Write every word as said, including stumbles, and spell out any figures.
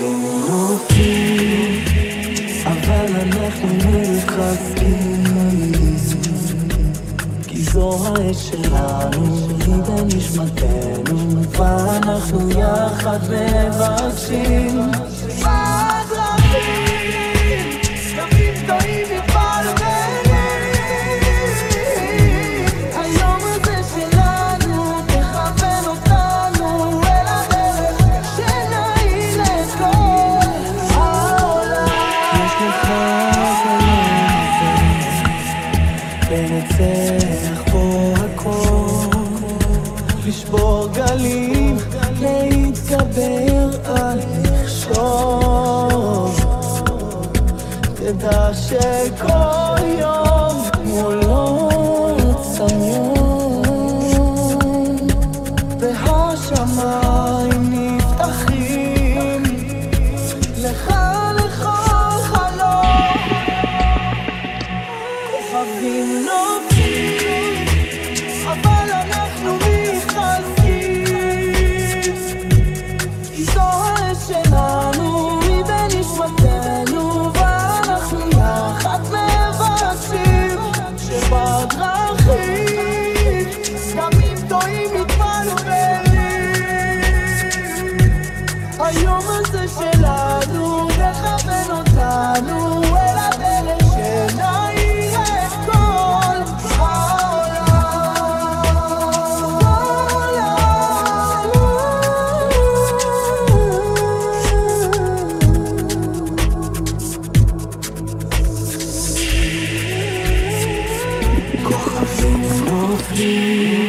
כוכבים נופלים, אבל אנחנו מתחזקים, כי זו העת שלנו, היא בנשמתנו, ואנחנו יחד מבקשים. ונצח פה הכל, לשבור גלים, להתגבר על מכשול. תדע שכל יום מולו צם יום, והשמיים נפתחים לך לכל חלום. כוכבים נופלים, אבל אנחנו מתחזקים, כי זו העת שלנו, היא בנשמתנו, ואנחנו יחד מבקשים שבדרכים ימים טועים מתבלבלים. היום הזה שלנו, לכוון אותנו אל הדרך שנעים את כל העולם. כוכבים נופלים,